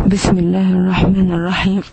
Bismillahirrahmanirrahim.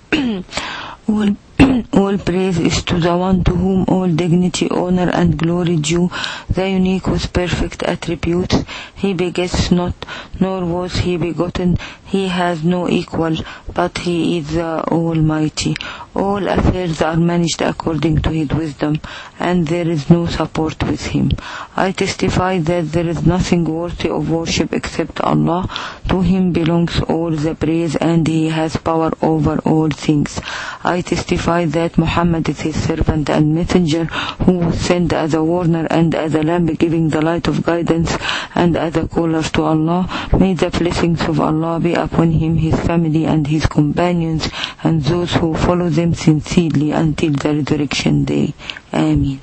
All praise is to the one to whom all dignity, honor and glory due, the unique with perfect attributes. He begets not, nor was he begotten. He has no equal, but he is the Almighty. All affairs are managed according to his wisdom, and there is no support with him. I testify that there is nothing worthy of worship except Allah. To him belongs all the praise, and he has power over all things. I testify that Muhammad is his servant and messenger, who was sent as a warner and as a lamp giving the light of guidance and as a caller to Allah. May the blessings of Allah be upon him, his family and his companions, and those who follow them sincerely until the resurrection day. Ameen.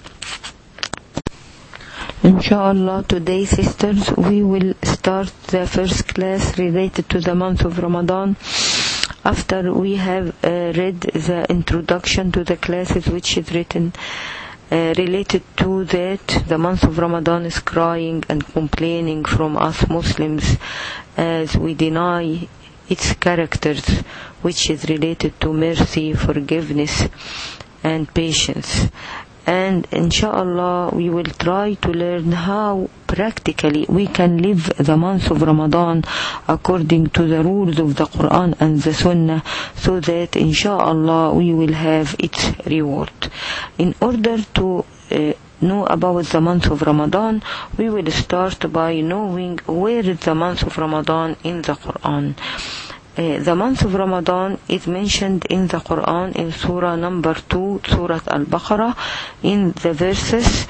Inshallah, today, sisters, we will start the first class related to the month of Ramadan. After we have read the introduction to the classes, which is written related to that, the month of Ramadan is crying and complaining from us Muslims as we deny its characters, which is related to mercy, forgiveness and patience. And inshallah, we will try to learn how practically we can live the month of Ramadan according to the rules of the Quran and the Sunnah, so that inshallah we will have its reward. In order to know about the month of Ramadan, we will start by knowing where is the month of Ramadan in the Quran. The month of Ramadan is mentioned in the Quran in Surah number 2, Surah Al-Baqarah, in the verses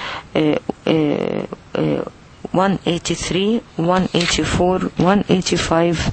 183, 184, 185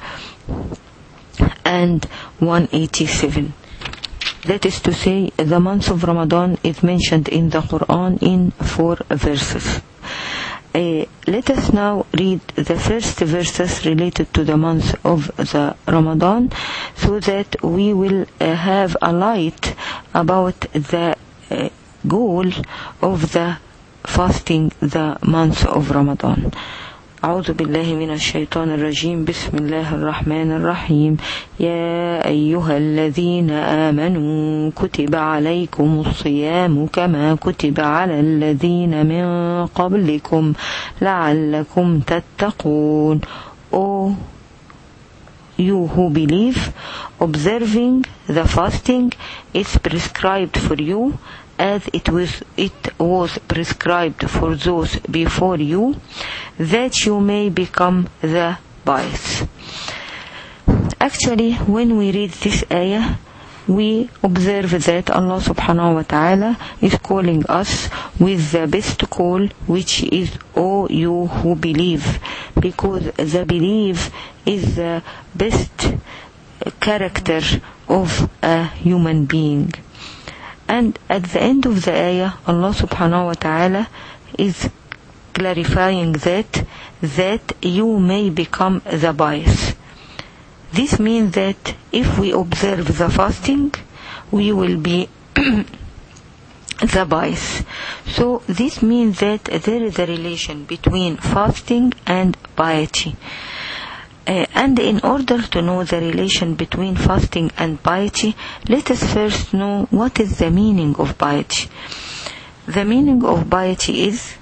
and 187. That is to say, the month of Ramadan is mentioned in the Quran in 4 verses. Let us now read the first verses related to the month of the Ramadan, so that we will have a light about the goal of the fasting the month of Ramadan. أعوذ بالله من الشيطان الرجيم. بسم الله الرحمن الرحيم. يا أيها الذين آمنوا كتب عليكم الصيام كما كتب على الذين من قبلكم لعلكم تتقون. O you who believe, observing the fasting is prescribed for you as it was prescribed for those before you, that you may become the pious. Actually, when we read this ayah, we observe that Allah subhanahu wa ta'ala is calling us with the best call, which is, O you who believe, because the belief is the best character of a human being. And at the end of the ayah, Allah subhanahu wa ta'ala is clarifying that you may become the pious. This means that if we observe the fasting, we will be the pious. So this means that there is a relation between fasting and piety. And in order to know the relation between fasting and piety, let us first know what is the meaning of piety. The meaning of piety is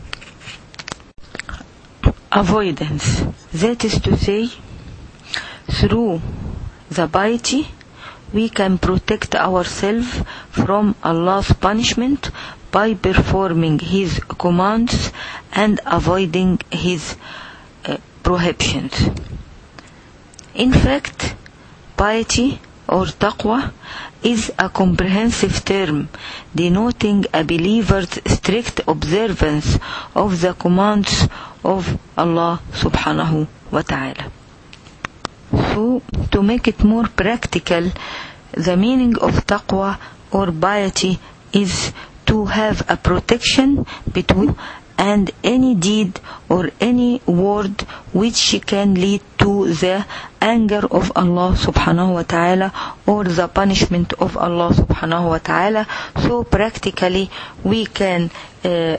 avoidance. That is to say, through the piety, we can protect ourselves from Allah's punishment by performing His commands and avoiding His prohibitions. In fact, piety or taqwa is a comprehensive term denoting a believer's strict observance of the commands of Allah subhanahu wa ta'ala. So, to make it more practical, the meaning of taqwa or piety is to have a protection between and any deed or any word which can lead to the anger of Allah subhanahu wa ta'ala or the punishment of Allah subhanahu wa ta'ala. So practically we can say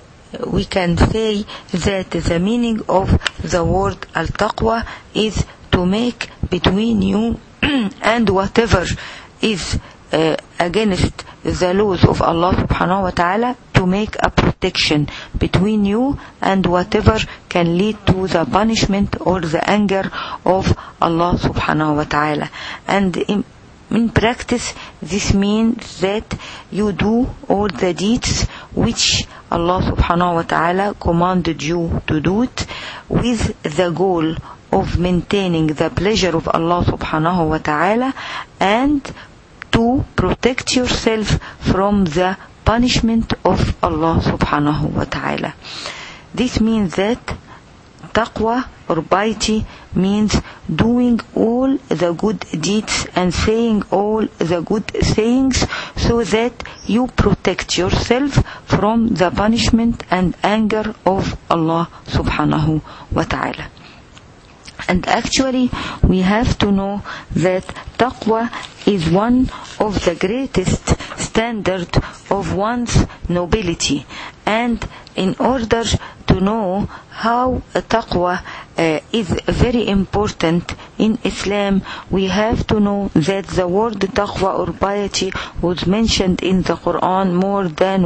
that the meaning of the word al-taqwa is to make between you and whatever is against the laws of Allah subhanahu wa ta'ala, to make a protection between you and whatever can lead to the punishment or the anger of Allah subhanahu wa ta'ala. And in practice, this means that you do all the deeds which Allah subhanahu wa ta'ala commanded you to do it, with the goal of maintaining the pleasure of Allah subhanahu wa ta'ala, and to protect yourself from the punishment of Allah subhanahu wa ta'ala. This means that taqwa or piety means doing all the good deeds and saying all the good sayings, so that you protect yourself from the punishment and anger of Allah subhanahu wa ta'ala. And actually, we have to know that taqwa is one of the greatest standard of one's nobility. And in order to know how taqwa is very important in Islam, we have to know that the word taqwa or piety was mentioned in the Quran more than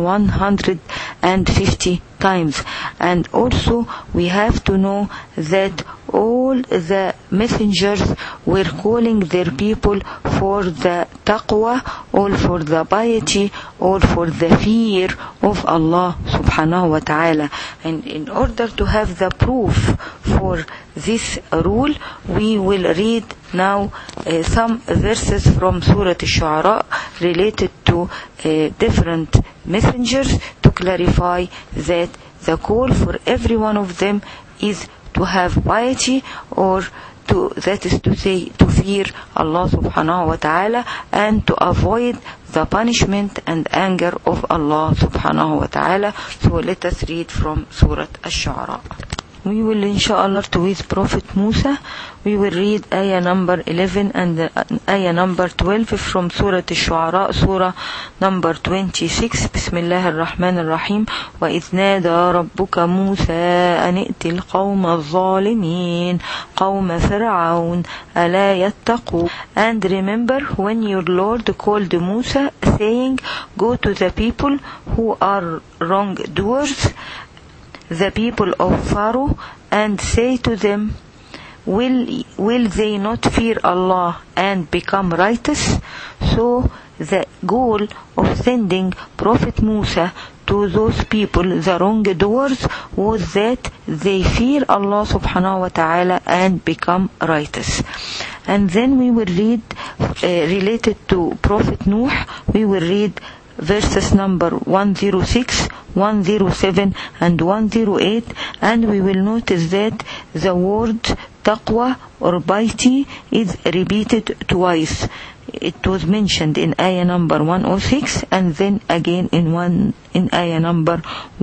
150 times. And also we have to know that all the messengers were calling their people for the taqwa, or for the piety, or for the fear of Allah subhanahu wa ta'ala. And in order to have the proof for this rule, we will read now some verses from Surah Ash-Shu'ara related to different messengers, to clarify that the call for every one of them is to have piety, or that is to say, to fear Allah subhanahu wa ta'ala, and to avoid the punishment and anger of Allah subhanahu wa ta'ala. So let us read from Surah Ash-Shu'ara. We will inshallah to with Prophet Musa. We will read ayah number 11 and ayah number 12 from Surah Ash-Shu'ara, Surah number 26. Bismillah ar-Rahman ar-Rahim. وَإِذْ نَادَى رَبُّكَ مُوسَىٰ أَنِ ائْتِ الْقَوْمَ الظَّالِمِينَ قَوْمَ فِرْعَوْنَ أَلَا يَتَّقُونَ. And remember when your Lord called Musa, saying, go to the people who are wrongdoers, the people of Pharaoh, and say to them, will they not fear Allah and become righteous? So the goal of sending Prophet Musa to those people, the wrongdoers, was that they fear Allah subhanahu wa ta'ala and become righteous. And then we will read related to Prophet Nuh, we will read verses number 106, 107 and 108, and we will notice that the word taqwa or piety is repeated twice. It was mentioned in ayah number 106 and then again in ayah number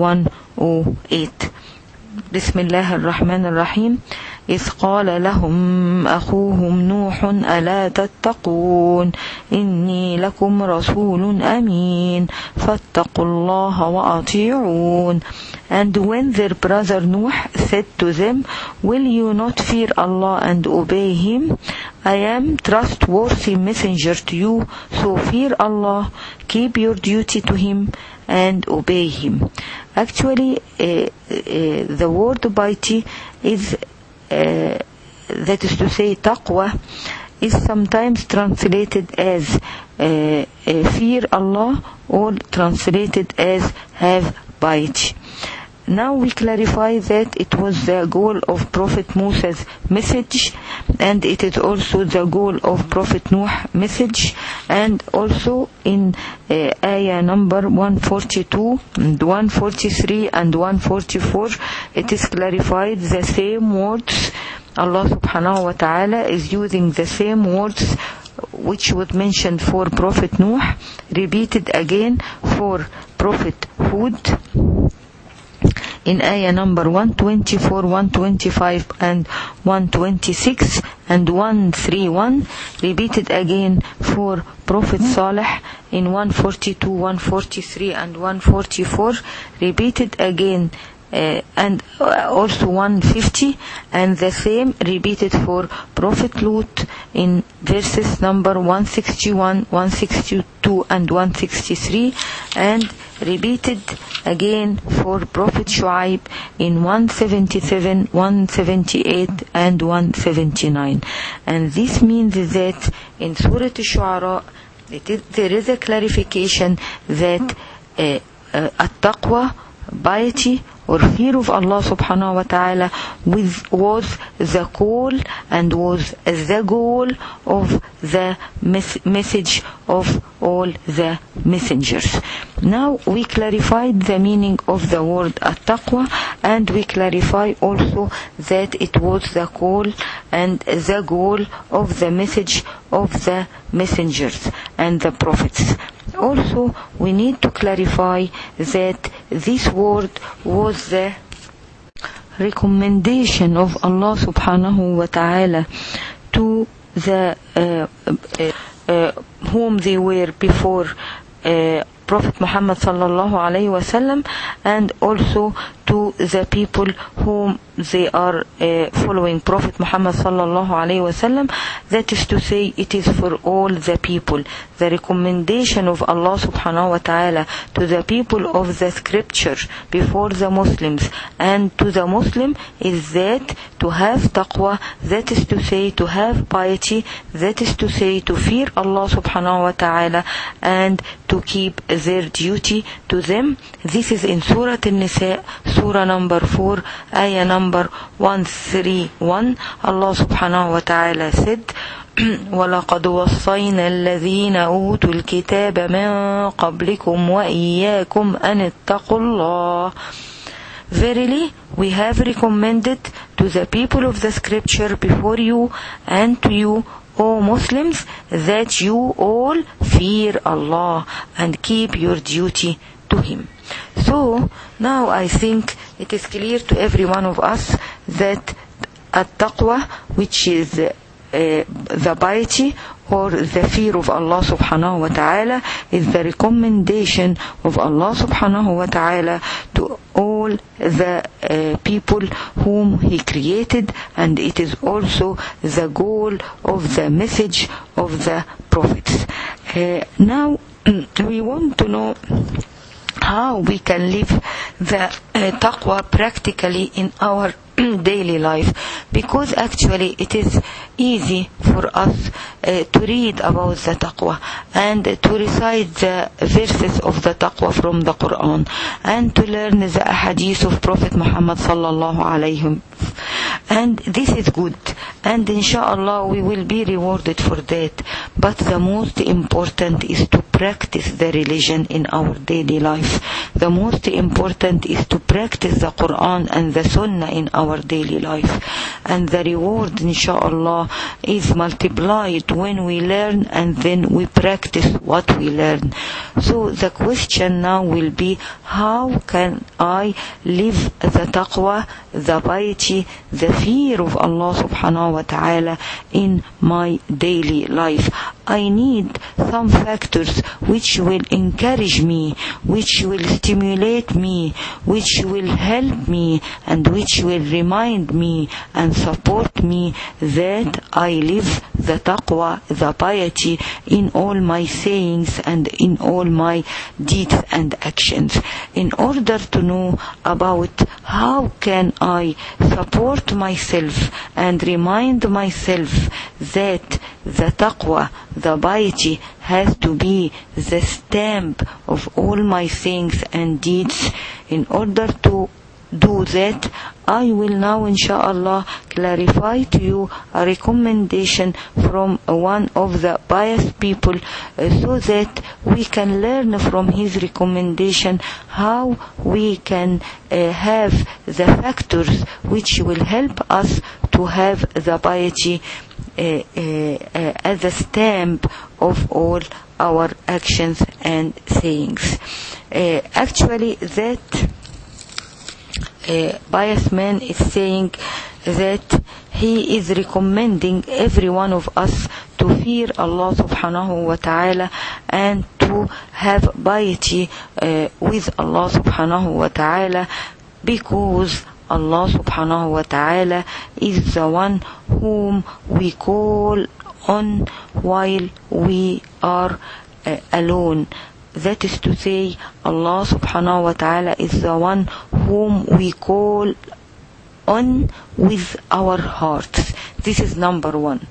108. Bismillah ar-Rahman ar-Rahim. إذ قال لهم أخوهم نوح ألا تتقون إني لكم رسول أمين فاتقوا الله وأطيعون. And when their brother Nuh said to them, will you not fear Allah and obey him? I am trustworthy messenger to you, so fear Allah, keep your duty to him and obey him. Actually, the word piety is that is to say taqwa is sometimes translated as fear Allah, or translated as have piety. Now we clarify that it was the goal of Prophet Musa's message, and it is also the goal of Prophet Nuh's message, and also in ayah number 142 and 143 and 144 it is clarified the same words. Allah subhanahu wa ta'ala is using the same words which was mentioned for Prophet Nuh, repeated again for Prophet Hud in ayah number 124, 125 and 126 and 131, repeated again for Prophet Salih in 142, 143 and 144, repeated again and also 150, and the same repeated for Prophet Lut in verses number 161, 162 and 163, and repeated again for Prophet Shu'aib in 177, 178 and 179. And this means that in Surah Ash-Shu'ara there is a clarification that at-taqwa, piety or fear of Allah subhanahu wa ta'ala was the call and was the goal of the message of all the messengers. Now we clarified the meaning of the word at-taqwa, and we clarify also that it was the call and the goal of the message of the messengers and the prophets. Also, we need to clarify that this word was the recommendation of Allah subhanahu wa ta'ala to the whom they were before Prophet Muhammad sallallahu alayhi wa sallam, and also to the people whom they are following Prophet Muhammad sallallahu alayhi wa sallam. That is to say, it is for all the people. The recommendation of Allah subhanahu wa ta'ala to the people of the scripture before the Muslims and to the Muslim is that to have taqwa, that is to say to have piety, that is to say to fear Allah subhanahu wa ta'ala and to keep their duty to them. This is in Surah An-Nisa, Surah number 4, ayah number 131. Allah subhanahu wa ta'ala said, وَلَقَدْ وَصَّيْنَا الَّذِينَ أُوتُوا الْكِتَابَ مِنْ قَبْلِكُمْ وَإِيَّاكُمْ أَنِ اتَّقُوا اللَّهَ. Verily, we have recommended to the people of the scripture before you and to you, O Muslims, that you all fear Allah and keep your duty to Him. So, now I think it is clear to every one of us that at-taqwa, which is the piety or the fear of Allah subhanahu wa ta'ala, is the recommendation of Allah subhanahu wa ta'ala to all the people whom He created, and it is also the goal of the message of the prophets. Now we want to know how we can live the taqwa practically in our daily life, because actually it is easy for us to read about the taqwa and to recite the verses of the taqwa from the Quran and to learn the ahadith of Prophet Muhammad sallallahu alayhi, and this is good, and inshallah we will be rewarded for that. But the most important is to practice the religion in our daily life. The most important is to practice the Quran and the Sunnah in our daily life, and the reward inshallah is multiplied when we learn and then we practice what we learn. So the question now will be, how can I live the taqwa, the piety, the fear of Allah subhanahu wa ta'ala in my daily life? I need some factors which will encourage me, which will stimulate me, which will help me, and which will remind me and support me that I live the taqwa, the piety in all my sayings and in all my deeds and actions. In order to know about how can I support myself and remind myself that the taqwa, the piety has to be the stamp of all my things and deeds, in order to do that, I will now inshallah clarify to you a recommendation from one of the pious people, so that we can learn from his recommendation how we can have the factors which will help us to have the piety as a stamp of all our actions and sayings. Actually, that pious man is saying that he is recommending every one of us to fear Allah subhanahu wa ta'ala and to have piety with Allah subhanahu wa ta'ala Because Allah subhanahu wa ta'ala is the one whom we call on while we are alone. That is to say, Allah subhanahu wa ta'ala is the one whom we call on with our hearts. This is number one.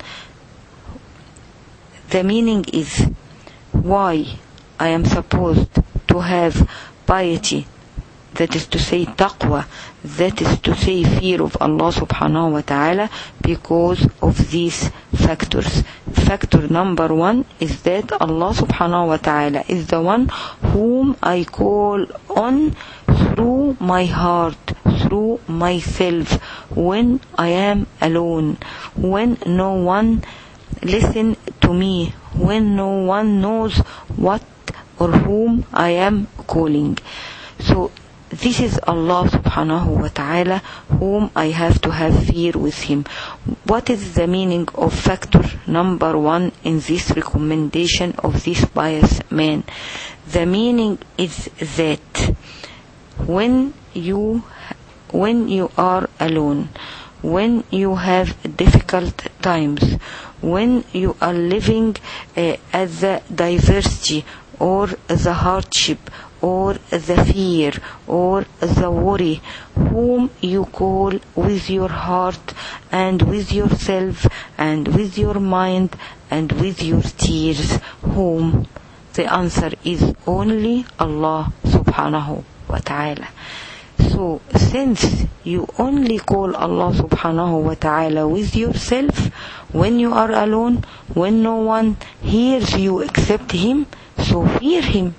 The meaning is why I am supposed to have piety, that is to say taqwa, that is to say fear of Allah subhanahu wa ta'ala, because of these factors. Factor number one is that Allah subhanahu wa ta'ala is the one whom I call on through my heart, through myself, when I am alone, when no one listens to me, when no one knows what or whom I am calling. So this is Allah subhanahu wa ta'ala whom I have to have fear with him. What is the meaning of factor number one in this recommendation of this pious man? The meaning is that when you are alone, when you have difficult times, when you are living at the diversity or the hardship or the fear or the worry, whom you call with your heart and with yourself and with your mind and with your tears, whom? The answer is only Allah subhanahu wa ta'ala. So since you only call Allah subhanahu wa ta'ala with yourself, when you are alone, when no one hears you except him, so fear him,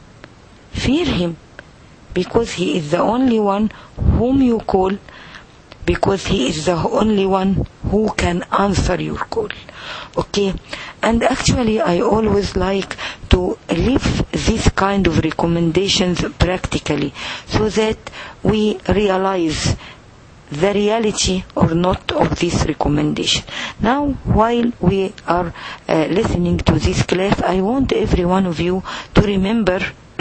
because he is the only one whom you call, because he is the only one who can answer your call. Okay, and actually I always like to live this kind of recommendations practically, so that we realize the reality or not of this recommendation. Now, while we are listening to this class, I want every one of you to remember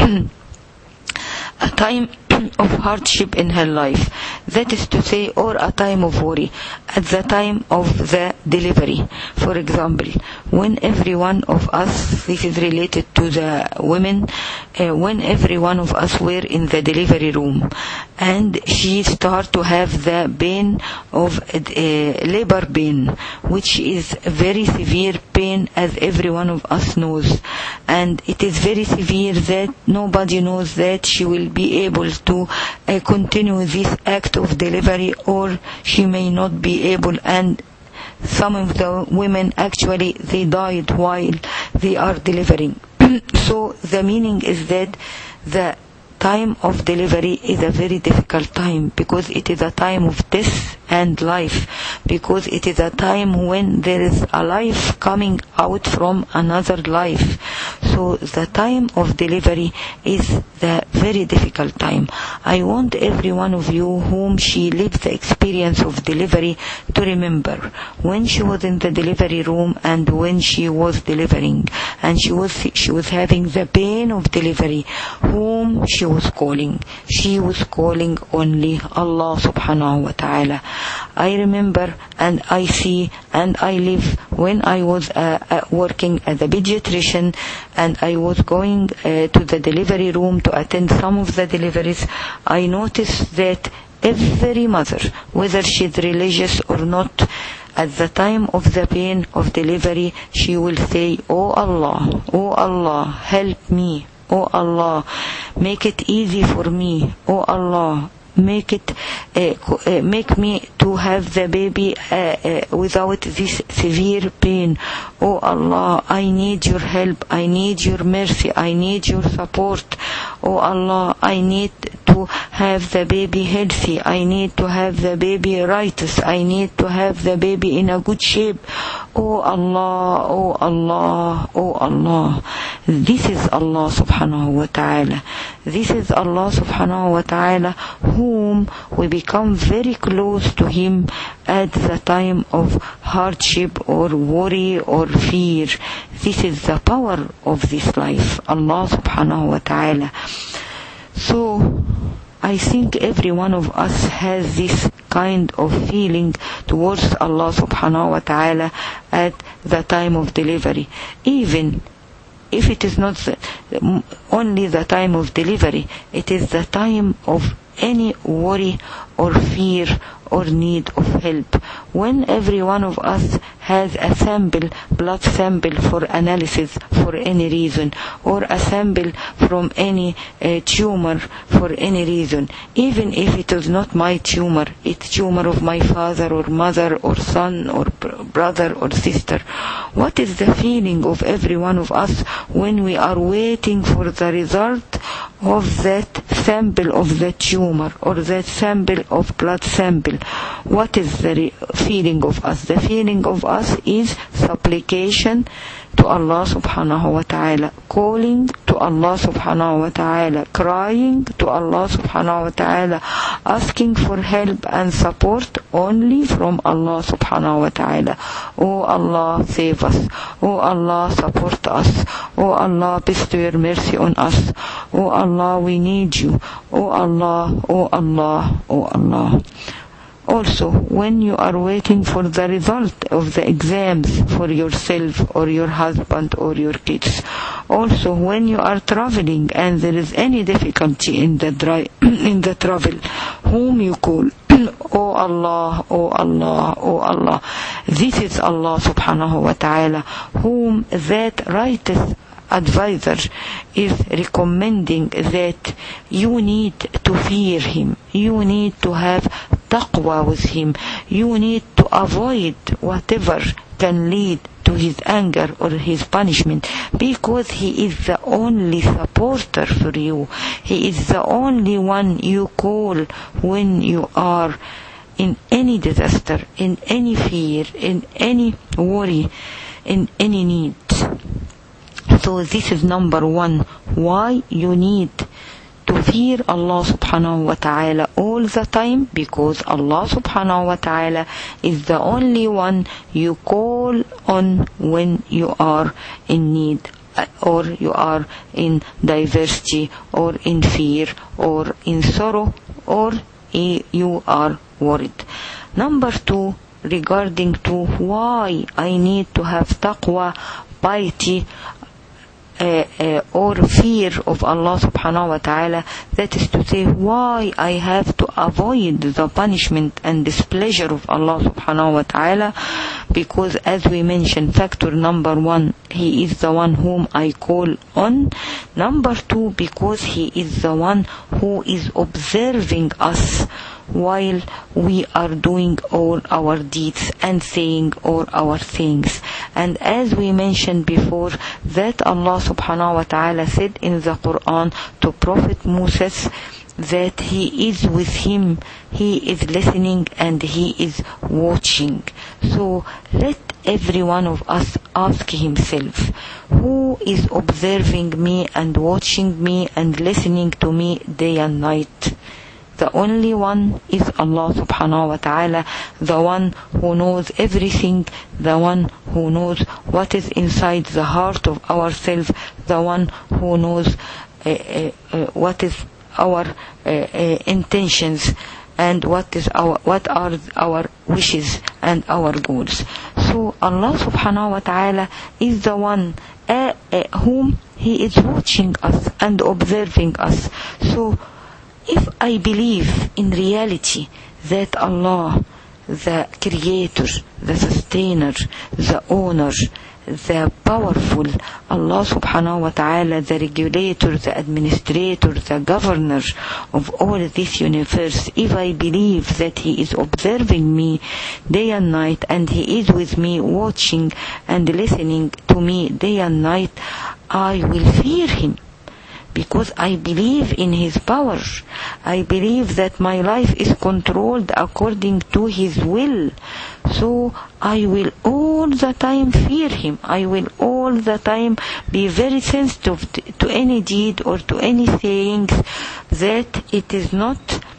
a time of hardship in her life, that is to say, or a time of worry, at the time of the delivery. For example, when every one of us, this is related to the women, when every one of us were in the delivery room and she start to have the pain of labor pain, which is very severe pain, as every one of us knows, and it is very severe that nobody knows that she will be able to continue this act of delivery, or she may not be able, and some of the women actually they died while they are delivering. So the meaning is that the time of delivery is a very difficult time, because it is a time of death and life, because it is a time when there is a life coming out from another life. So the time of delivery is the very difficult time. I want every one of you whom she lived the experience of delivery to remember when she was in the delivery room and when she was delivering and she was having the pain of delivery, whom she was calling. She was calling only Allah subhanahu wa ta'ala. I remember and I see and I live when I was working as a pediatrician, and I was going to the delivery room to attend some of the deliveries. I noticed that every mother, whether she's religious or not, at the time of the pain of delivery, she will say, "Oh Allah, help me. Oh Allah, make it easy for me. Oh Allah, make me to have the baby without this severe pain. Oh Allah, I need your help, I need your mercy, I need your support. Oh Allah, I need to have the baby healthy, I need to have the baby righteous, I need to have the baby in a good shape. Oh Allah, oh Allah, oh Allah." This is Allah subhanahu wa ta'ala. This is Allah subhanahu wa ta'ala whom we become very close to him at the time of hardship or worry or fear. This is the power of this life, Allah subhanahu wa ta'ala. So I think every one of us has this kind of feeling towards Allah subhanahu wa ta'ala at the time of delivery. Even if it is not only the time of delivery, it is the time of any worry or fear or need of help. When every one of us has a blood sample for analysis for any reason, or a sample from any tumor for any reason, even if it is not my tumor, it's tumor of my father or mother or son or brother or sister, what is the feeling of every one of us when we are waiting for the result of that sample of the tumor or that sample of blood sample? What is the feeling of us? The feeling of us is supplication to Allah subhanahu wa ta'ala, calling to Allah subhanahu wa ta'ala, crying to Allah subhanahu wa ta'ala, asking for help and support only from Allah subhanahu wa ta'ala. Oh Allah, save us. Oh Allah, support us. Oh Allah, bestow your mercy on us. Oh Allah, we need you. Oh Allah, oh Allah, oh Allah. Also, when you are waiting for the result of the exams for yourself or your husband or your kids. Also, when you are traveling and there is any difficulty in the travel, whom you call? Oh Allah, oh Allah, oh Allah. This is Allah subhanahu wa ta'ala, whom that righteous advisor is recommending that you need to fear him, you need to have taqwa with him, you need to avoid whatever can lead to his anger or his punishment, because he is the only supporter for you. He is the only one you call when you are in any disaster, in any fear, in any worry, in any need. So this is number one, why you need to fear Allah subhanahu wa ta'ala all the time, because Allah subhanahu wa ta'ala is the only one you call on when you are in need, or you are in diversity, or in fear, or in sorrow, or you are worried. Number two, regarding to why I need to have taqwa, piety, or fear of Allah subhanahu wa ta'ala, that is to say, why I have to avoid the punishment and displeasure of Allah subhanahu wa ta'ala, because as we mentioned, factor number one, He is the one whom I call on. Number two, because He is the one who is observing us while we are doing all our deeds and saying all our things. And as we mentioned before, that Allah subhanahu wa ta'ala said in the Quran to Prophet Moses that He is with him, He is listening and He is watching. So let every one of us ask himself, who is observing me and watching me and listening to me day and night? The only one is Allah subhanahu wa ta'ala, the one who knows everything, the one who knows what is inside the heart of ourselves, the one who knows what is our intentions and what are our wishes and our goals. So Allah subhanahu wa ta'ala is the one whom He is watching us and observing us. So if I believe in reality that Allah, the Creator, the Sustainer, the Owner, the Powerful, Allah subhanahu wa ta'ala, the Regulator, the Administrator, the Governor of all this universe, if I believe that He is observing me day and night and He is with me watching and listening to me day and night, I will fear Him. Because I believe in His power. I believe that my life is controlled according to His will. So I will all the time fear Him. I will all the time be very sensitive to any deed or to any sayings that it is not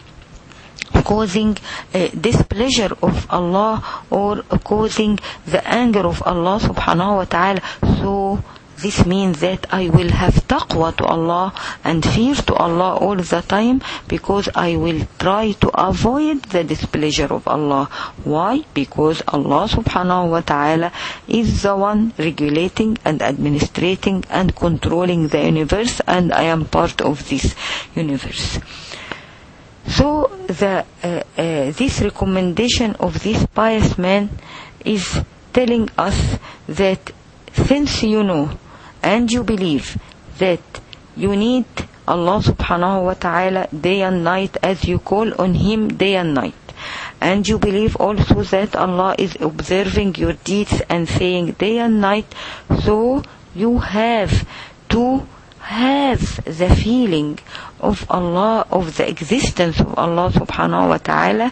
causing displeasure of Allah or causing the anger of Allah subhanahu wa ta'ala. So This means that I will have taqwa to Allah and fear to Allah all the time, because I will try to avoid the displeasure of Allah. Why? Because Allah subhanahu wa ta'ala is the one regulating and administrating and controlling the universe, and I am part of this universe. So this recommendation of this pious man is telling us that since you know and you believe that you need Allah subhanahu wa ta'ala day and night, as you call on Him day and night, and you believe also that Allah is observing your deeds and saying day and night, so you have to have the feeling of Allah, of the existence of Allah subhanahu wa ta'ala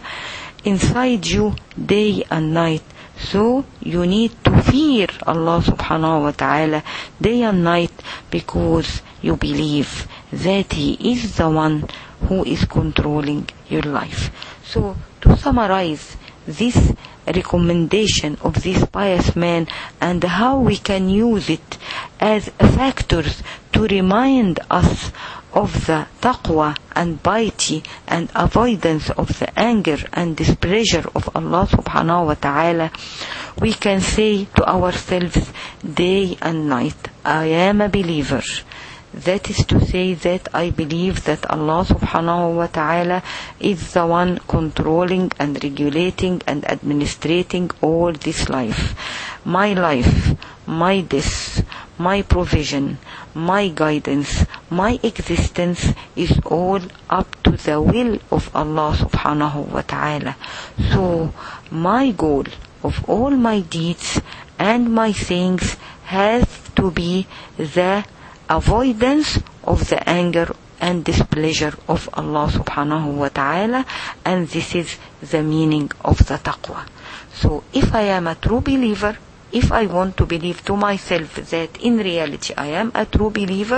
inside you day and night. So you need to fear Allah subhanahu wa ta'ala day and night, because you believe that He is the one who is controlling your life. So to summarize this recommendation of this pious man and how we can use it as factors to remind us of the taqwa and piety and avoidance of the anger and displeasure of Allah subhanahu wa ta'ala, we can say to ourselves day and night, I am a believer. That is to say that I believe that Allah subhanahu wa ta'ala is the one controlling and regulating and administrating all this life. My life, my death, my provision, my guidance, my existence is all up to the will of Allah subhanahu wa ta'ala. So my goal of all my deeds and my things has to be the avoidance of the anger and displeasure of Allah subhanahu wa ta'ala, and this is the meaning of the taqwa. So if I am a true believer, if I want to believe to myself that in reality I am a true believer,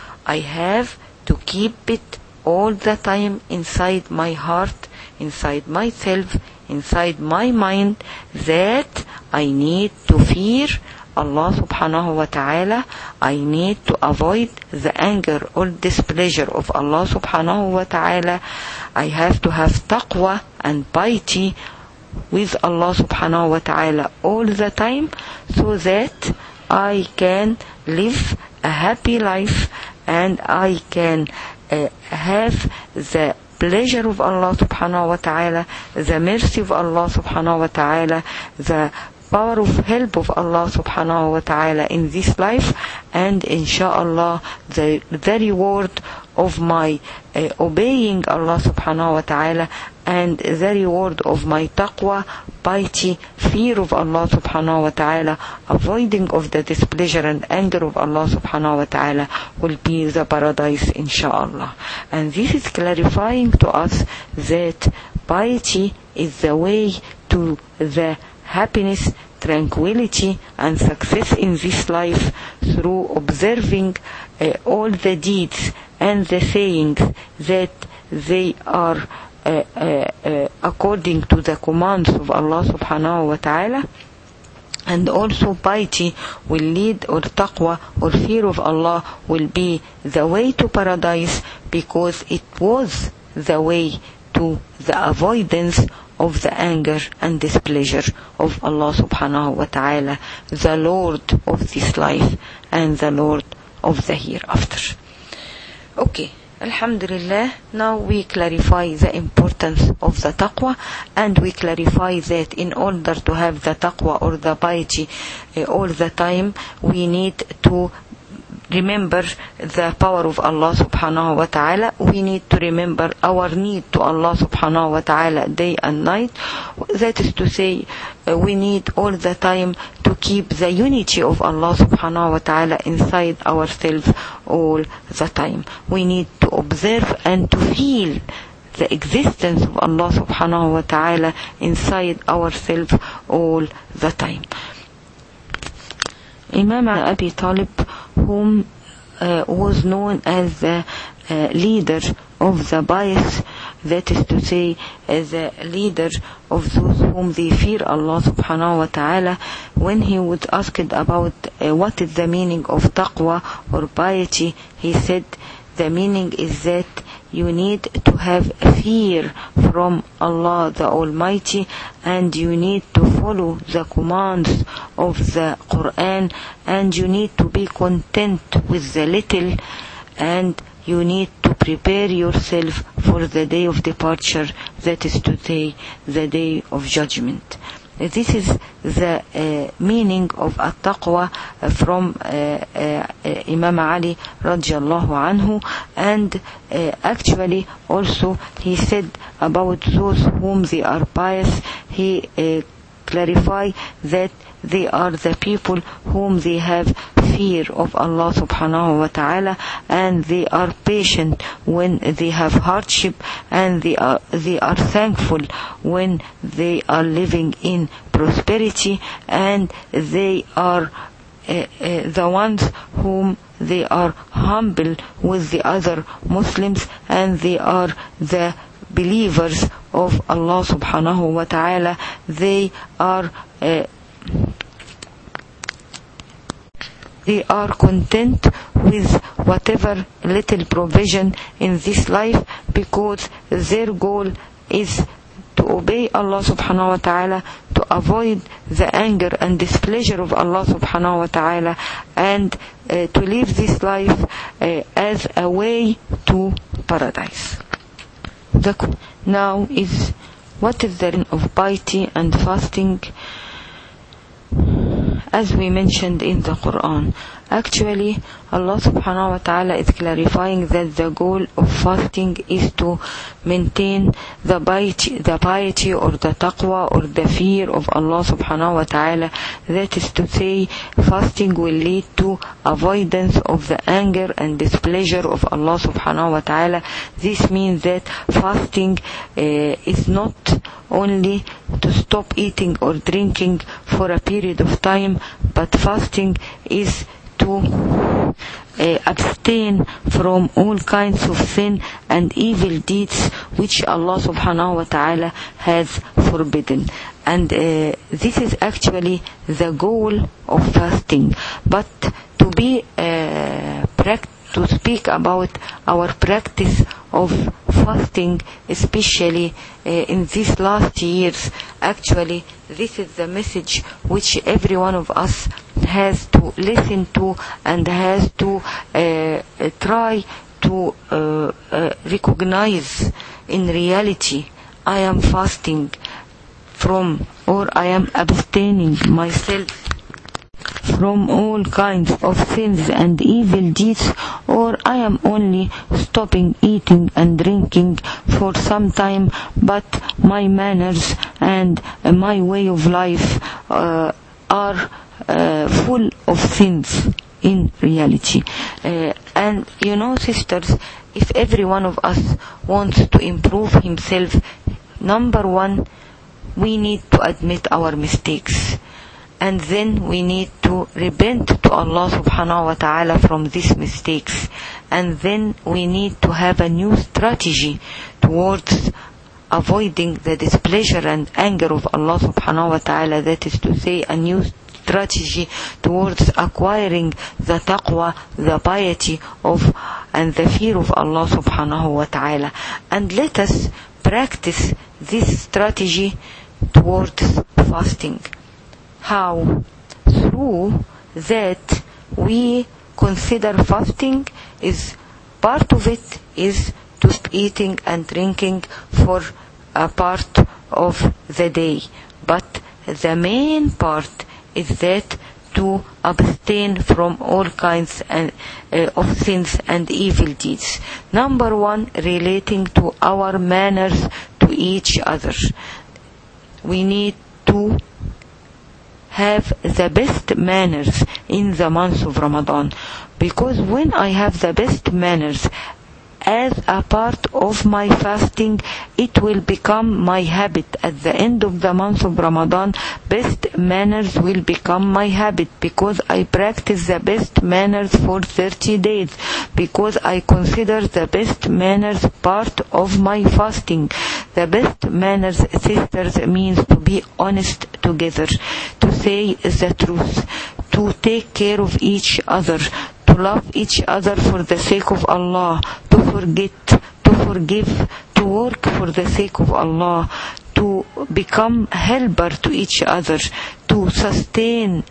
I have to keep it all the time inside my heart, inside myself, inside my mind, that I need to fear Allah subhanahu wa ta'ala. I need to avoid the anger or displeasure of Allah subhanahu wa ta'ala. I have to have taqwa and piety with Allah subhanahu wa ta'ala all the time, so that I can live a happy life and I can have the pleasure of Allah subhanahu wa ta'ala, the mercy of Allah subhanahu wa ta'ala, the power of help of Allah subhanahu wa ta'ala in this life, and inshallah the reward of my obeying Allah subhanahu wa ta'ala, and the reward of my taqwa, piety, fear of Allah subhanahu wa ta'ala, avoiding of the displeasure and anger of Allah subhanahu wa ta'ala, will be the paradise inshallah. And this is clarifying to us that piety is the way to the happiness, tranquility and success in this life, through observing all the deeds and the sayings that they are according to the commands of Allah subhanahu wa ta'ala. And also piety will lead, or taqwa or fear of Allah will be the way to paradise, because it was the way to the avoidance of the anger and displeasure of Allah subhanahu wa ta'ala, the Lord of this life and the Lord of the hereafter. Okay, Alhamdulillah, now we clarify the importance of the taqwa, and we clarify that in order to have the taqwa or the piety all the time, we need to remember the power of Allah subhanahu wa ta'ala. We need to remember our need to Allah subhanahu wa ta'ala day and night. That is to say, we need all the time to keep the unity of Allah subhanahu wa ta'ala inside ourselves all the time. We need to observe and to feel the existence of Allah subhanahu wa ta'ala inside ourselves all the time. Imam Abi Talib, whom was known as the leader of the pious that is to say the leader of those whom they fear Allah subhanahu wa ta'ala, when he was asked about what is the meaning of taqwa or piety, he said the meaning is that you need to have fear from Allah the Almighty, and you need to follow the commands of the Quran, and you need to be content with the little, and you need to prepare yourself for the day of departure, that is to say the day of judgment. This is the meaning of at-taqwa from Imam Ali radiallahu anhu. And actually also he said about those whom they are pious, he clarify that they are the people whom they have fear of Allah subhanahu wa ta'ala, and they are patient when they have hardship, and they are thankful when they are living in prosperity, and they are the ones whom they are humble with the other Muslims, and they are the believers of Allah subhanahu wa ta'ala. They are content with whatever little provision in this life, because their goal is to obey Allah subhanahu wa ta'ala, to avoid the anger and displeasure of Allah subhanahu wa ta'ala, and to live this life as a way to paradise. Now is what is the reason of piety and fasting, as we mentioned in the Quran. Actually, Allah subhanahu wa ta'ala is clarifying that the goal of fasting is to maintain the piety or the taqwa or the fear of Allah subhanahu wa ta'ala. That is to say, fasting will lead to avoidance of the anger and displeasure of Allah subhanahu wa ta'ala. This means that fasting is not only to stop eating or drinking for a period of time, but fasting is to abstain from all kinds of sin and evil deeds which Allah subhanahu wa ta'ala has forbidden. And this is actually the goal of fasting. But to speak about our practice of fasting, especially in these last years, actually this is the message which every one of us has to listen to and has to try to recognize in reality. I am fasting from, or I am abstaining myself from all kinds of sins and evil deeds, or I am only stopping eating and drinking for some time, but my manners and my way of life are full of sins in reality. And you know, sisters, if every one of us wants to improve himself, number one, we need to admit our mistakes, and then we need to repent to Allah subhanahu wa ta'ala from these mistakes, and then we need to have a new strategy towards avoiding the displeasure and anger of Allah subhanahu wa ta'ala. That is to say, a new strategy towards acquiring the taqwa, the piety of and the fear of Allah subhanahu wa ta'ala. And let us practice this strategy towards fasting. How? Through that we consider fasting is part of it is to stop eating and drinking for a part of the day, but the main part is that to abstain from all kinds of sins and evil deeds. Number one, relating to our manners to each other. We need to have the best manners in the month of Ramadan, because when I have the best manners as a part of my fasting, it will become my habit. At the end of the month of Ramadan, best manners will become my habit, because I practice the best manners for 30 days. because I consider the best manners part of my fasting. The best manners, sisters, means to be honest together, to say the truth, to take care of each other, to love each other for the sake of Allah, to forgive, to work for the sake of Allah, to become helper to each other, to sustain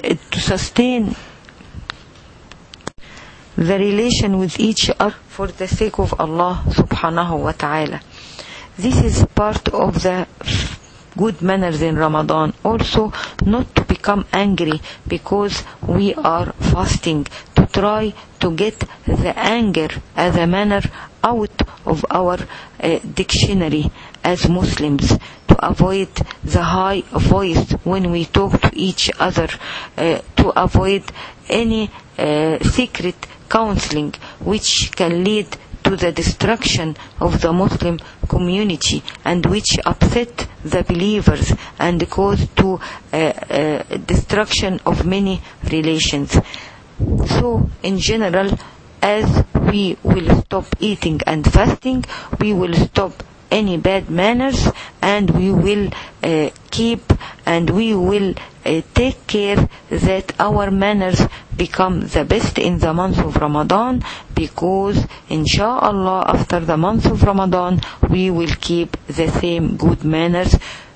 the relation with each other for the sake of Allah subhanahu wa ta'ala. This is part of the good manners in Ramadan. Also, not to become angry because we are fasting, to try to get the anger as a manner out of our dictionary as Muslims, to avoid the high voice when we talk to each other, to avoid any secret counseling which can lead to the destruction of the Muslim community and which upset the believers and cause to destruction of many relations. So in general, as we will stop eating and fasting, we will stop any bad manners, and we will keep and we will take care that our manners become the best in the month of Ramadan, because inshallah after the month of Ramadan we will keep the same good manners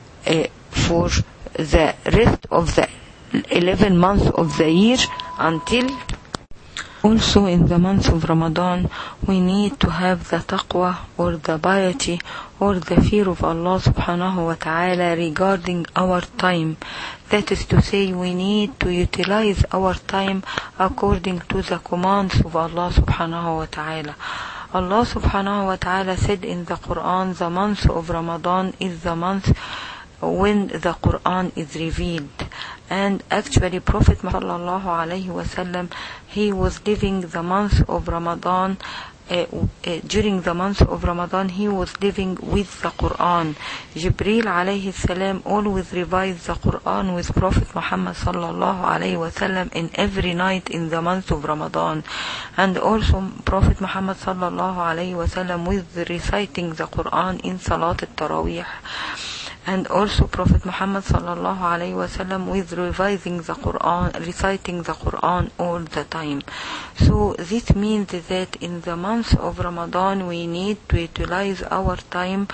for the rest of the 11 months of the year. Until also in the month of Ramadan we need to have the taqwa or the piety or the fear of Allah subhanahu wa ta'ala regarding our time. That is to say, we need to utilize our time according to the commands of Allah subhanahu wa ta'ala. Allah subhanahu wa ta'ala said in the Quran, the month of Ramadan is the month when the Quran is revealed. And actually Prophet Muhammad sallallahu alayhi wa sallam, he was living the month of Ramadan, during the month of Ramadan he was living with the Quran. Jibreel alayhi salam always revised the Quran with Prophet Muhammad sallallahu alayhi wa sallam in every night in the month of Ramadan. And also Prophet Muhammad sallallahu alayhi wa sallam with reciting the Quran in Salat al-Taraweeh. And also Prophet Muhammad sallallahu alayhi wa sallam with revising the Quran, reciting the Quran all the time. So this means that in the month of Ramadan we need to utilize our time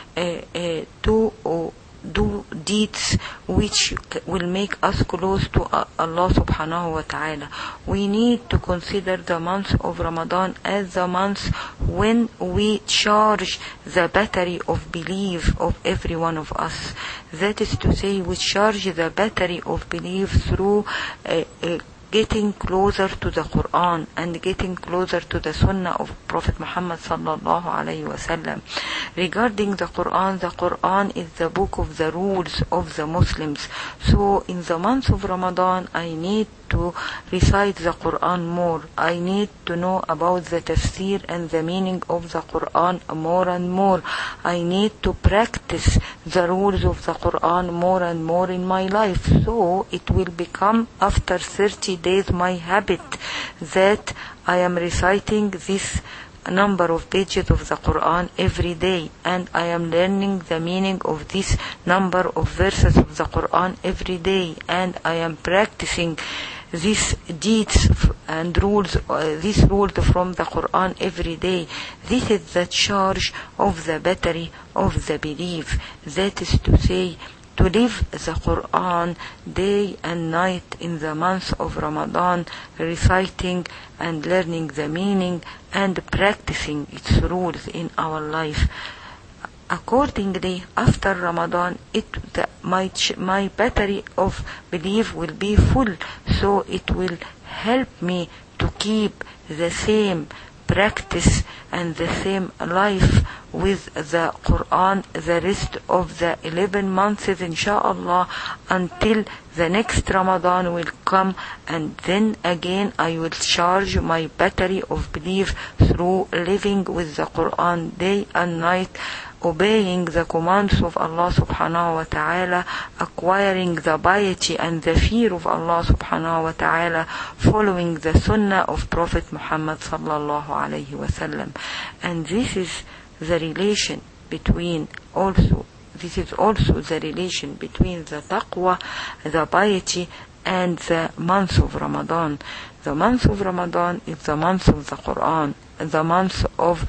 to do deeds which will make us close to Allah subhanahu wa ta'ala. We need to consider the month of Ramadan as the month when we charge the battery of belief of every one of us. That is to say, we charge the battery of belief through getting closer to the Quran and getting closer to the Sunnah of Prophet Muhammad sallallahu alayhi wa sallam. Regarding the Quran is the book of the rules of the Muslims. So in the month of Ramadan I need to recite the Quran more. I need to know about the tafsir and the meaning of the Quran more and more. I need to practice the rules of the Quran more and more in my life. So it will become after 30 days my habit that I am reciting this number of pages of the Quran every day, and I am learning the meaning of this number of verses of the Quran every day, and I am practicing these deeds and rules, these rules from the Quran every day. This is the charge of the battery of the belief. That is to say, to live the Quran day and night in the month of Ramadan, reciting and learning the meaning and practicing its rules in our life. Accordingly, after Ramadan, my battery of belief will be full, so it will help me to keep the same practice and the same life with the Quran the rest of the 11 months, inshallah, until the next Ramadan will come, and then again I will charge my battery of belief through living with the Quran day and night, obeying the commands of Allah subhanahu wa ta'ala, acquiring the piety and the fear of Allah subhanahu wa ta'ala, following the sunnah of Prophet Muhammad sallallahu alayhi wa sallam. And this is the relation between this is also the relation between the taqwa, the piety, and the month of Ramadan. The month of Ramadan is the month of the Quran, the month of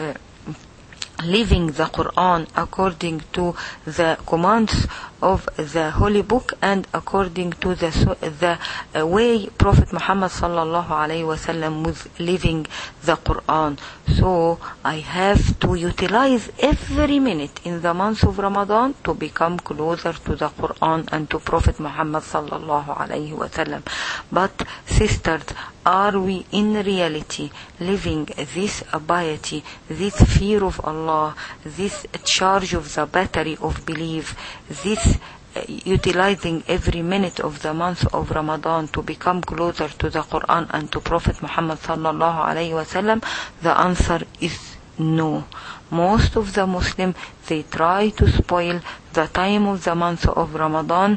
living the Quran according to the commands of the Holy Book and according to the way Prophet Muhammad sallallahu alaihi wasallam was living the Quran. So I have to utilize every minute in the month of Ramadan to become closer to the Quran and to Prophet Muhammad sallallahu alaihi wasallam. But sisters, are we in reality living this piety, this fear of Allah, this charge of the battery of belief, this utilizing every minute of the month of Ramadan to become closer to the Quran and to Prophet Muhammad sallallahu alaihi wasallam? The answer is no. Most of the Muslims, they try to spoil the time of the month of Ramadan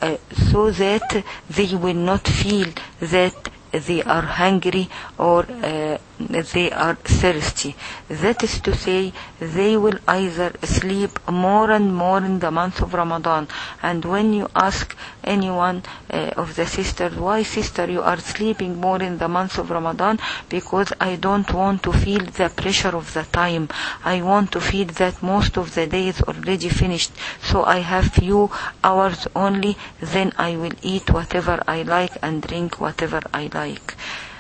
so that they will not feel that they are hungry or they are thirsty. That is to say, they will either sleep more and more in the month of Ramadan. And when you ask anyone of the sisters, why sister you are sleeping more in the month of Ramadan? Because I don't want to feel the pressure of the time. I want to feel that most of the day is already finished, so I have few hours only, then I will eat whatever I like and drink whatever I like.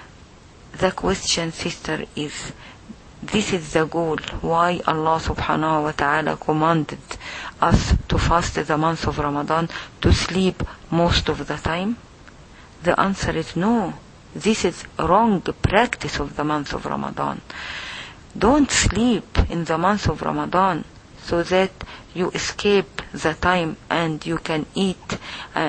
The question, sister, is this is the goal why Allah subhanahu wa ta'ala commanded us to fast the month of Ramadan, to sleep most of the time? The answer is no. This is wrong practice of the month of Ramadan. Don't sleep in the month of Ramadan so that you escape the time and you can eat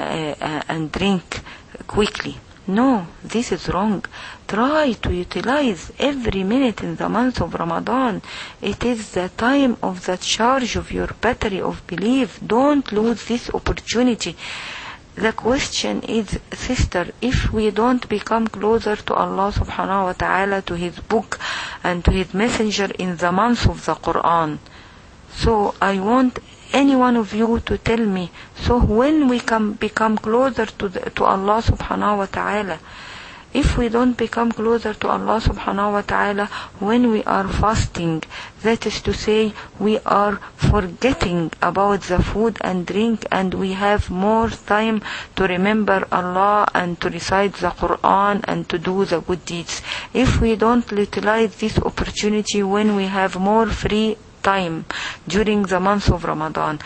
and drink quickly. No, this is wrong. Try to utilize every minute in the month of Ramadan. It is the time of the charge of your battery of belief. Don't lose this opportunity. The question is, sister, if we don't become closer to Allah subhanahu wa ta'ala, to His book and to His messenger in the month of the Quran, so I want any one of you to tell me, so when we can become closer to Allah subhanahu wa ta'ala? If we don't become closer to Allah subhanahu wa ta'ala when we are fasting, that is to say, we are forgetting about the food and drink, and we have more time to remember Allah and to recite the Quran and to do the good deeds. If we don't utilize this opportunity when we have more free time during the month of Ramadan,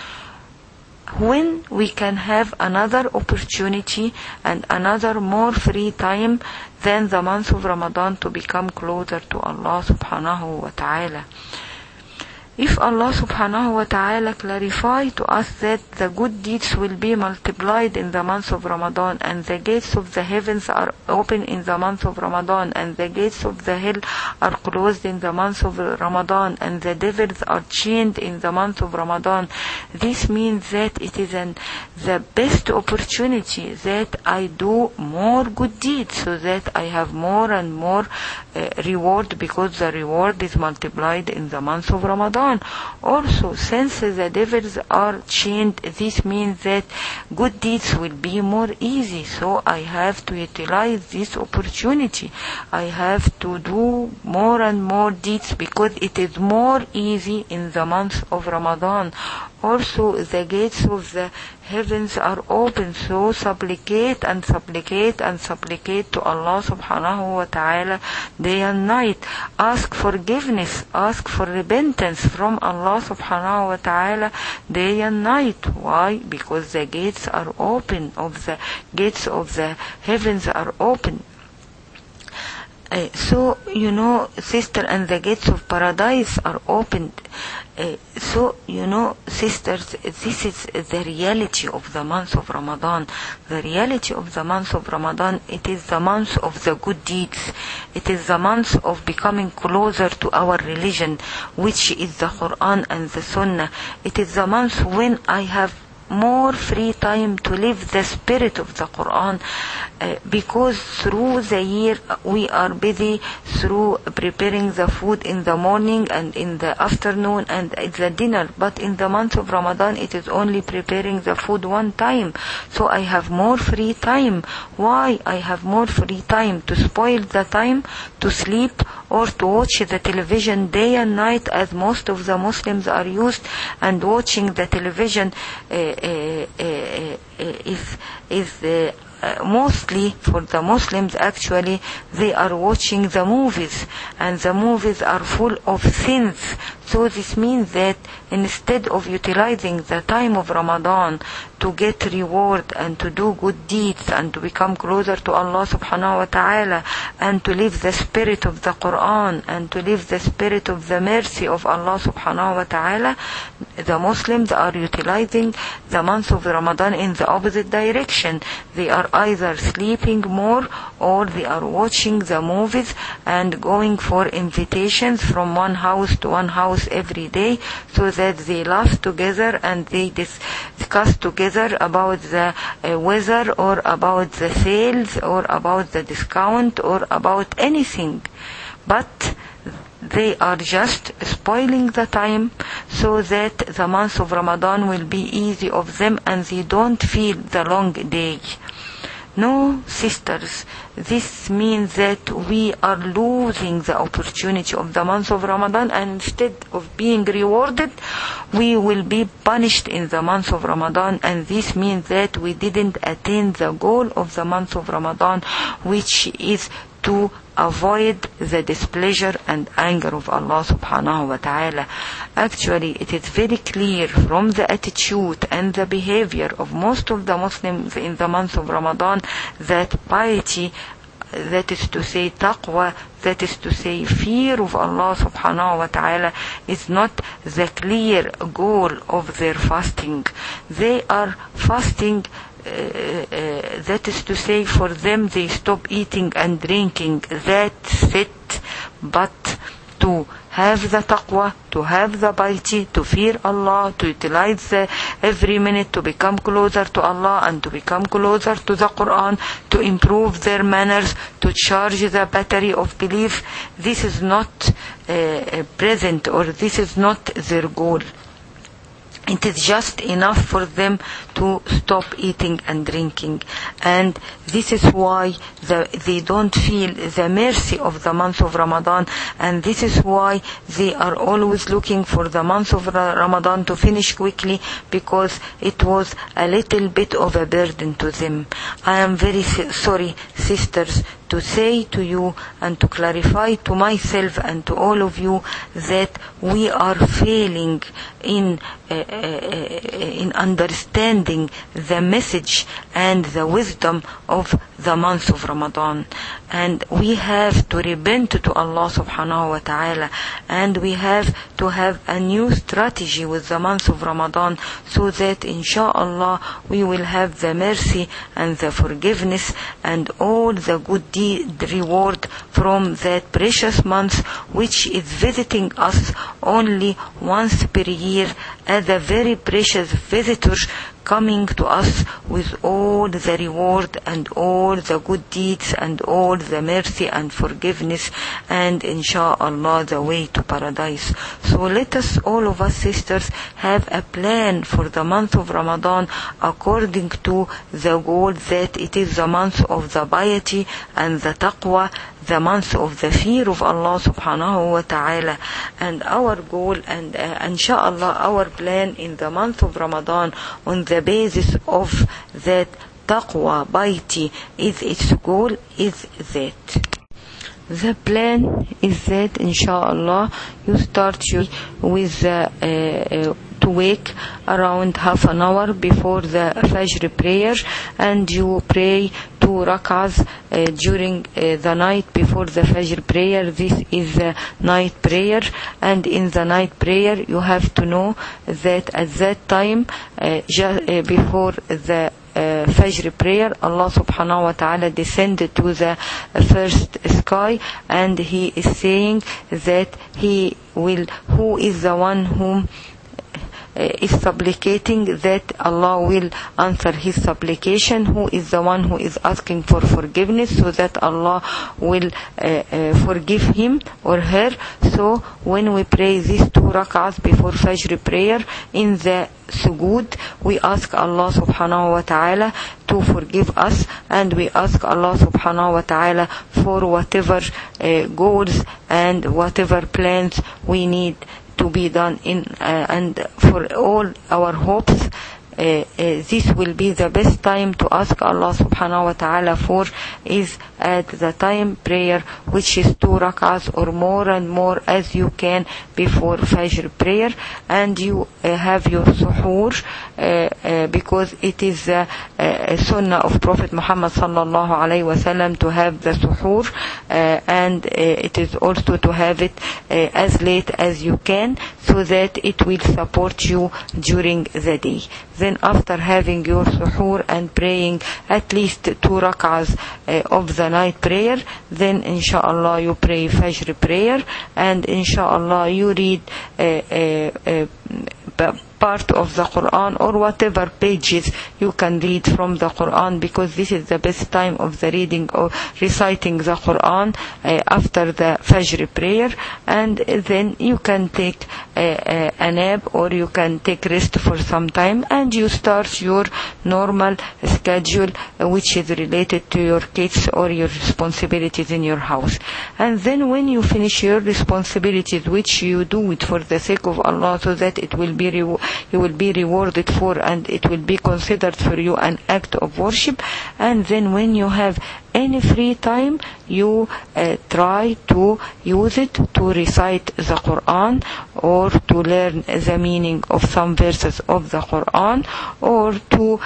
when we can have another opportunity and another more free time than the month of Ramadan to become closer to Allah subhanahu wa ta'ala? If Allah subhanahu wa ta'ala clarify to us that the good deeds will be multiplied in the month of Ramadan, and the gates of the heavens are open in the month of Ramadan, and the gates of the hell are closed in the month of Ramadan, and the devils are chained in the month of Ramadan, this means that it is the best opportunity that I do more good deeds, so that I have more and more reward, because the reward is multiplied in the month of Ramadan. Also, since the devils are chained, this means that good deeds will be more easy. So I have to utilize this opportunity. I have to do more and more deeds because it is more easy in the month of Ramadan. Also, the gates of the heavens are open, so supplicate and supplicate and supplicate to Allah subhanahu wa ta'ala day and night. Ask forgiveness, ask for repentance from Allah subhanahu wa ta'ala day and night. Why? Because the gates are open, the gates of the heavens are open. So, sister, and the gates of paradise are opened. So, sisters, this is the reality of the month of Ramadan. The reality of the month of Ramadan, it is the month of the good deeds. It is the month of becoming closer to our religion, which is the Quran and the Sunnah. It is the month when I have more free time to live the spirit of the Quran, because through the year we are busy through preparing the food in the morning and in the afternoon and the dinner, but in the month of Ramadan it is only preparing the food one time. So I have more free time. Why I have more free time? To spoil the time to sleep or to watch the television day and night, as most of the Muslims are used, and watching the television is mostly for the Muslims. Actually, they are watching the movies, and the movies are full of sins. So this means that instead of utilizing the time of Ramadan to get reward and to do good deeds and to become closer to Allah subhanahu wa ta'ala and to live the spirit of the Quran and to live the spirit of the mercy of Allah subhanahu wa ta'ala, the Muslims are utilizing the month of Ramadan in the opposite direction. They are either sleeping more or they are watching the movies and going for invitations from one house to one house every day, so that they laugh together and they discuss together about the weather or about the sales or about the discount or about anything. But they are just spoiling the time so that the month of Ramadan will be easy of them and they don't feel the long day. No, sisters, this means that we are losing the opportunity of the month of Ramadan, and instead of being rewarded, we will be punished in the month of Ramadan, and this means that we didn't attain the goal of the month of Ramadan, which is to avoid the displeasure and anger of Allah subhanahu wa ta'ala. Actually, it is very clear from the attitude and the behavior of most of the Muslims in the month of Ramadan that piety, that is to say taqwa, that is to say fear of Allah subhanahu wa ta'ala, is not the clear goal of their fasting. They are fasting, that is to say, for them they stop eating and drinking, that's it. But to have the taqwa, to have the piety, to fear Allah, to utilize every minute to become closer to Allah and to become closer to the Quran, to improve their manners, to charge the battery of belief, this is not present, or this is not their goal. It is just enough for them to stop eating and drinking. And this is why they don't feel the mercy of the month of Ramadan. And this is why they are always looking for the month of Ramadan to finish quickly, because it was a little bit of a burden to them. I am very sorry, sisters, to say to you and to clarify to myself and to all of you that we are failing in understanding the message and the wisdom of the month of Ramadan. And we have to repent to Allah subhanahu wa ta'ala, and we have to have a new strategy with the month of Ramadan, so that insha'Allah we will have the mercy and the forgiveness and all the good reward from that precious month, which is visiting us only once per year as a very precious visitor, coming to us with all the reward and all the good deeds and all the mercy and forgiveness, and insha'Allah the way to paradise. So let us, all of us sisters, have a plan for the month of Ramadan according to the goal that it is the month of the piety and the taqwa, the month of the fear of Allah subhanahu wa ta'ala. And our goal and insha'Allah our plan in the month of Ramadan on the basis of that taqwa, piety is its goal, is that the plan is that insha'Allah you start with to wake around half an hour before the Fajr prayer, and you pray 2 rak'ahs during the night before the Fajr prayer. This is the night prayer, and in the night prayer you have to know that at that time before the Fajr prayer, Allah subhanahu wa ta'ala descended to the first sky, and He is saying that who is the one whom is supplicating, that Allah will answer his supplication, who is the one who is asking for forgiveness, so that Allah will forgive him or her. So when we pray these 2 rak'ahs before Fajr prayer in the sujood, we ask Allah subhanahu wa ta'ala to forgive us, and we ask Allah subhanahu wa ta'ala for whatever goals and whatever plans we need to be done and for all our hopes. This will be the best time to ask Allah subhanahu wa ta'ala for is at the time prayer, which is 2 rak'ahs or more and more as you can before Fajr prayer. And you have your suhoor because it is the sunnah of Prophet Muhammad sallallahu alayhi wa sallam to have the suhoor, and it is also to have it as late as you can, so that it will support you during the day. Then after having your suhoor and praying at least 2 rak'ahs of the night prayer, then inshallah you pray Fajr prayer, and inshallah you read part of the Quran or whatever pages you can read from the Quran, because this is the best time of the reading or reciting the Quran after the Fajr prayer. And then you can take a nap, or you can take rest for some time, and you start your normal schedule which is related to your kids or your responsibilities in your house. And then when you finish your responsibilities, which you do it for the sake of Allah, so that it will be you will be rewarded for, and it will be considered for you an act of worship. And then when you have any free time, you try to use it to recite the Quran, or to learn the meaning of some verses of the Quran, or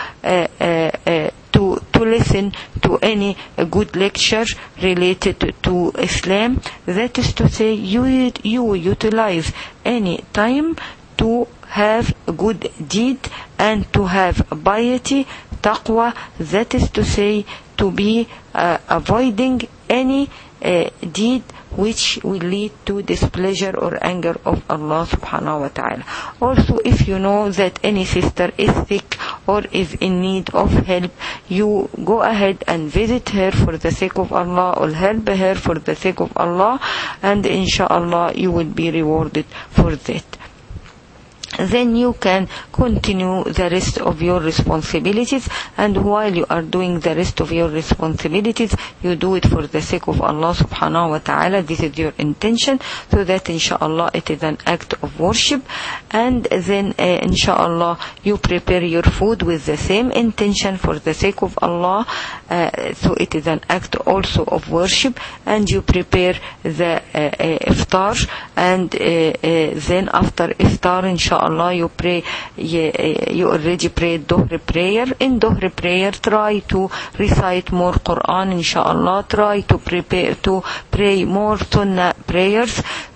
to listen to any good lecture related to Islam. That is to say, you utilize any time to have a good deed and to have piety, taqwa. That is to say, to be avoiding any deed which will lead to displeasure or anger of Allah subhanahu wa ta'ala. Also, if you know that any sister is sick or is in need of help, you go ahead and visit her for the sake of Allah, or help her for the sake of Allah, and inshallah you will be rewarded for that. Then you can continue the rest of your responsibilities, and while you are doing the rest of your responsibilities, you do it for the sake of Allah subhanahu wa ta'ala. This is your intention, so that inshallah it is an act of worship. And then inshallah you prepare your food with the same intention for the sake of Allah, so it is an act also of worship. And you prepare the iftar, and then after iftar inshallah you pray. You already prayed Dhuhr prayer. In Dhuhr prayer, try to recite more Quran inshallah. Try to prepare to pray more sunnah prayers,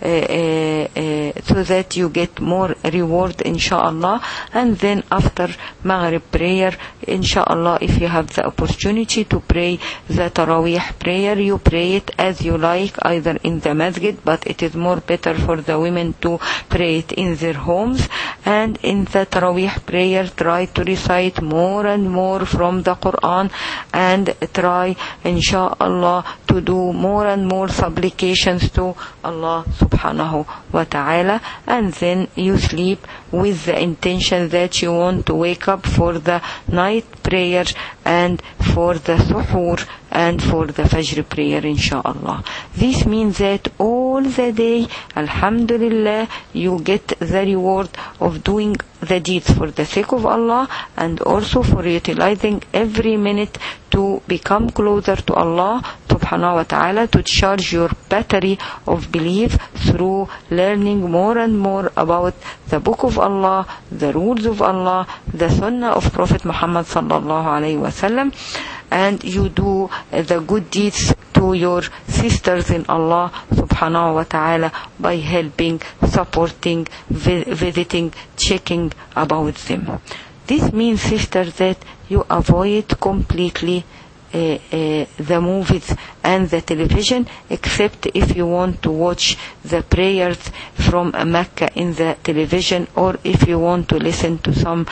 so that you get more reward inshallah. And then after Maghrib prayer inshallah, if you have the opportunity to pray the Taraweeh prayer, you pray it as you like, either in the masjid, but it is more better for the women to pray it in their homes. And in the Taraweeh prayer, try to recite more and more from the Quran, and try inshallah to do more and more supplications to Allah subhanahu wa ta'ala. And then you sleep with the intention that you want to wake up for the night prayer, and for the suhoor, and for the Fajr prayer inshallah. This means that all the day, alhamdulillah, you get the reward of doing the deeds for the sake of Allah, and also for utilizing every minute to become closer to Allah subhanahu wa ta'ala, to charge your battery of belief through learning more and more about the book of Allah, the rules of Allah, the sunnah of Prophet Muhammad sallallahu alayhi wa sallam. and you do the good deeds to your sisters in Allah subhanahu wa ta'ala by helping, supporting, visiting, checking about them. This means, sisters, that you avoid completely the movies and the television, except if you want to watch the prayers from Mecca in the television, or if you want to listen to some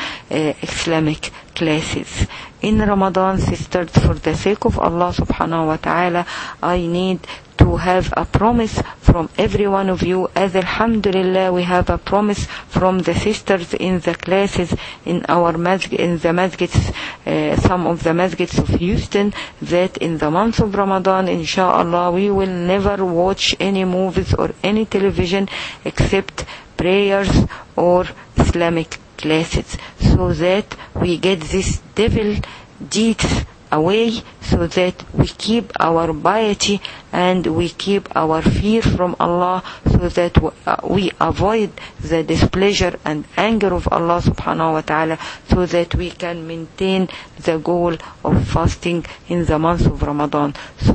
Islamic classes. In Ramadan, sisters, for the sake of Allah subhanahu wa ta'ala, I need to have a promise from every one of you, as alhamdulillah we have a promise from the sisters in the classes in our masjid, in the masjids, some of the masjids of Houston, that in the month of Ramadan, inshallah, we will never watch any movies or any television except prayers or Islamic classes, so that we get this devil deeds away, so that we keep our piety and we keep our fear from Allah, so that we avoid the displeasure and anger of Allah subhanahu wa ta'ala, so that we can maintain the goal of fasting in the month of Ramadan. So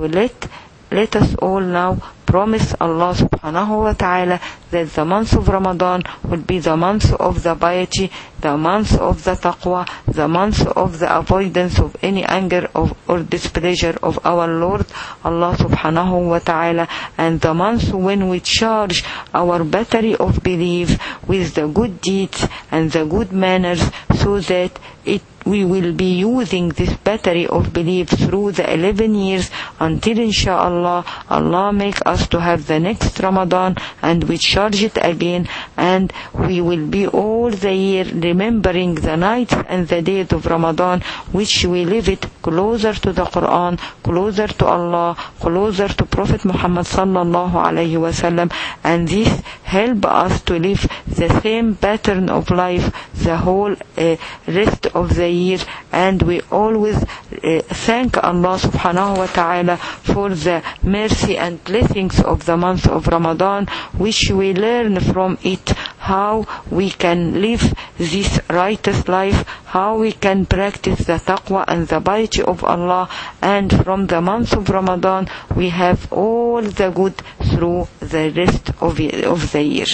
let us all now promise Allah subhanahu wa ta'ala that the month of Ramadan will be the month of the piety, the month of the taqwa, the month of the avoidance of any anger or displeasure of our Lord Allah subhanahu wa ta'ala, and the month when we charge our battery of belief with the good deeds and the good manners, so that we will be using this battery of belief through the 11 years until inshallah Allah make us to have the next Ramadan, and we charge it again, and we will be all the year remembering the nights and the days of Ramadan, which we live it closer to the Quran, closer to Allah, closer to Prophet Muhammad sallallahu alayhi wa sallam, and this help us to live the same pattern of life the whole rest of the year. And we always thank Allah subhanahu wa ta'ala for the mercy and blessings of the month of Ramadan, which we learn from it how we can live this righteous life, how we can practice the taqwa and the piety of Allah, and from the month of Ramadan we have all the good through the rest of the year.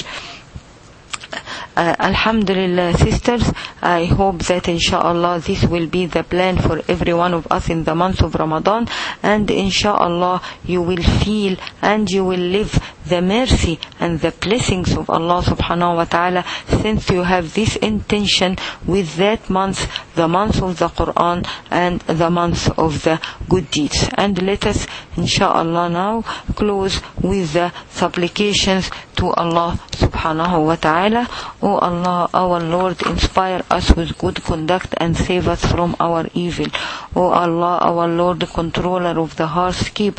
Alhamdulillah, sisters, I hope that inshallah this will be the plan for every one of us in the month of Ramadan, and inshallah you will feel and you will live the mercy and the blessings of Allah subhanahu wa ta'ala, since you have this intention with that month, the month of the Quran and the month of the good deeds. And let us inshallah now close with the supplications to Allah subhanahu wa ta'ala. O Allah, our Lord, inspire us with good conduct and save us from our evil. O Allah, our Lord, controller of the hearts, keep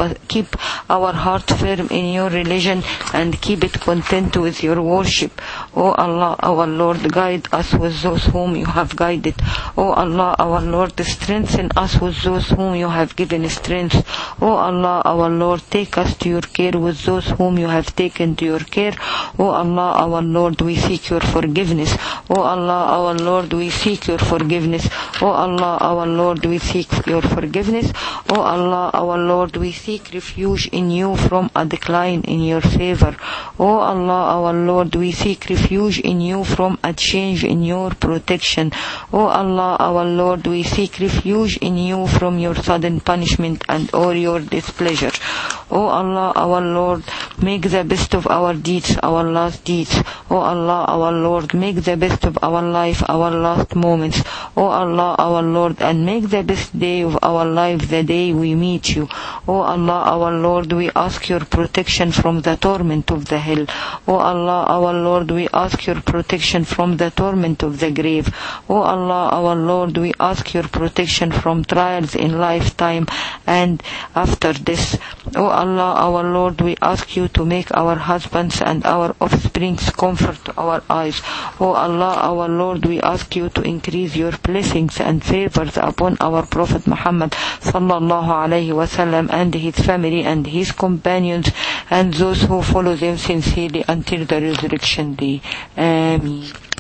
our heart firm in your religion and keep it content with your worship. O Allah, our Lord, guide us with those whom you have guided. O Allah, our Lord, strengthen us with those whom you have given strength. O Allah, our Lord, take us to your care with those whom you have taken to your care. O Allah, our Lord, we seek your forgiveness. O Allah, our Lord, we seek your forgiveness. O Allah, our Lord, we seek your forgiveness. O Allah, our Lord, we seek refuge in you from a decline in your favor. O Allah, our Lord, we seek refuge in you from a change in your protection. O Allah, our Lord, we seek refuge in you from your sudden punishment and or your displeasure. O Allah, our Lord, make the best of our deeds our last deeds. O Allah, our Lord, make the best of our life our last moments. O Allah, our Lord, and make the best day of our life the day we meet you. O Allah, our Lord, we ask your protection from the torment of the hell. O Allah, our Lord, we ask your protection from the torment of the grave. O Allah, our Lord, we ask your protection from trials in lifetime and after this. O Allah, our Lord, we ask you to make our husbands and our offspring's comfort to our eyes. O Allah, our Lord, we ask you to increase your blessings and favors upon our Prophet Muhammad sallallahu alayhi wa sallam and his family and his companions and those who follow them sincerely until the resurrection day. Ameen.